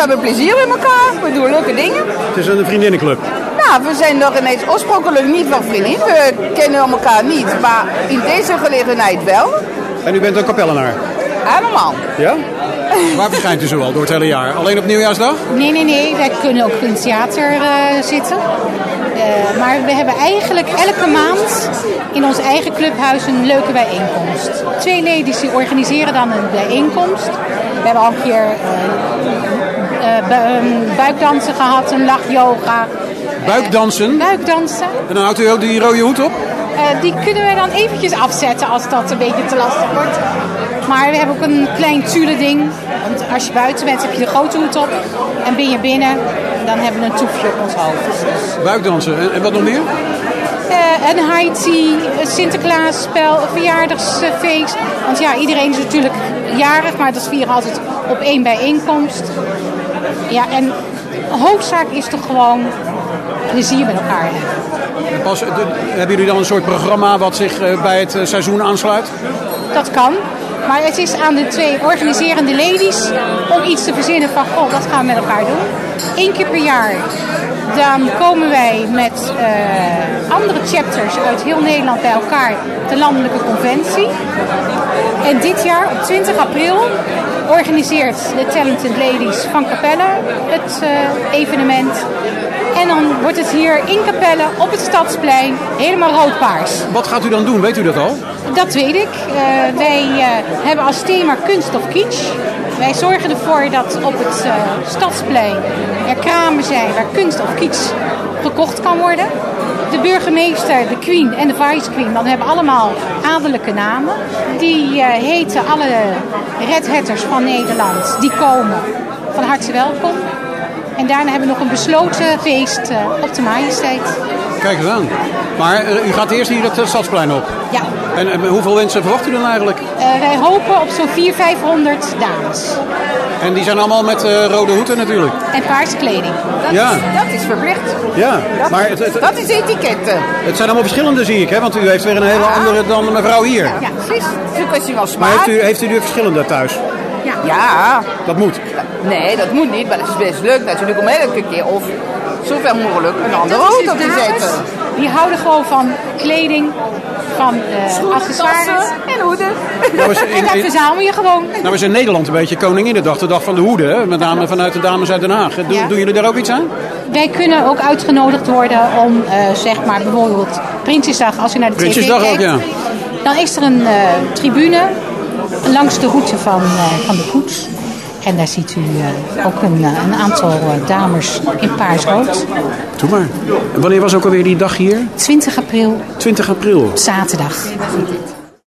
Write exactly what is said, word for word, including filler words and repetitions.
hebben plezier in elkaar. We doen leuke dingen. Het is een vriendinnenclub. Nou, we zijn nog ineens oorspronkelijk niet van vriendin. We kennen elkaar niet, maar in deze gelegenheid wel. En u bent een kapellenaar? Allemaal. Ja? Waar verschijnt u zo al door het hele jaar? Alleen op Nieuwjaarsdag? Nee, nee, nee. Wij kunnen ook in het theater uh, zitten. Uh, maar we hebben eigenlijk elke maand in ons eigen clubhuis een leuke bijeenkomst. Twee ladies die organiseren dan een bijeenkomst. We hebben al een keer uh, uh, bu- um, buikdansen gehad, een lachyoga. Buikdansen? Uh, buikdansen. En dan houdt u ook die rode hoed op? Uh, die kunnen we dan eventjes afzetten als dat een beetje te lastig wordt. Maar we hebben ook een klein tule ding. Want als je buiten bent heb je de grote hoed op. En ben je binnen, dan hebben we een toefje op ons hoofd. Buikdansen. En, en wat nog meer? Uh, een high tea, een Sinterklaasspel, een verjaardagsfeest. Want ja, iedereen is natuurlijk jarig, maar dat vieren altijd op één bijeenkomst. Ja, en hoofdzaak is toch gewoon plezier met elkaar hebben. Pas, de, hebben jullie dan een soort programma wat zich uh, bij het uh, seizoen aansluit? Dat kan. Maar het is aan de twee organiserende ladies om iets te verzinnen van, goh, wat gaan we met elkaar doen. Eén keer per jaar dan komen wij met uh, andere chapters uit heel Nederland bij elkaar op de landelijke conventie. En dit jaar op twintig april organiseert de Talented Ladies van Capelle het uh, evenement. En dan wordt het hier in Capelle op het Stadsplein helemaal rood-paars. Wat gaat u dan doen? Weet u dat al? Dat weet ik. Uh, wij uh, hebben als thema kunst of kitsch. Wij zorgen ervoor dat op het uh, Stadsplein er kramen zijn waar kunst of kitsch gekocht kan worden. De burgemeester, de queen en de vice queen, dan hebben allemaal adellijke namen. Die uh, heten alle Red Hatters van Nederland. Die komen van harte welkom. En daarna hebben we nog een besloten feest uh, op de Majesteit. Kijk eens aan. Maar uh, u gaat eerst hier het uh, Stadsplein op? Ja. En uh, hoeveel mensen verwacht u dan eigenlijk? Uh, wij hopen op zo'n vierhonderd, vijfhonderd dames. En die zijn allemaal met uh, rode hoeden natuurlijk? En paarse kleding. Dat, ja. is, dat is verplicht. Ja. Dat, maar het, het, dat is etiketten. Het zijn allemaal verschillende, zie ik, hè? Want u heeft weer een hele ja. andere dan de mevrouw hier. Ja, precies. Het is een kwestie van smaak. Maar heeft u, heeft u de verschillende thuis? Ja. ja. Dat moet? Nee, dat moet niet. Maar het is best leuk natuurlijk om elke keer of zoveel mogelijk een andere hoed op te zetten. Die houden gewoon van kleding, van uh, accessoires en hoeden. Nou, in, en dat verzamel je gewoon. Nou is in Nederland een beetje Koninginnedag, de dag van de hoeden. Hè? Met name vanuit de dames uit Den Haag. Doen, ja. doen jullie daar ook iets aan? Wij kunnen ook uitgenodigd worden om, uh, zeg maar, bijvoorbeeld Prinsjesdag, als je naar de Prinsjesdag tv kijkt. ook, ja. Dan is er een uh, tribune langs de route van, uh, van de koets. En daar ziet u uh, ook een, uh, een aantal uh, dames in paars-rood. Doe maar. En wanneer was ook alweer die dag hier? twintig april. twintig april. Zaterdag.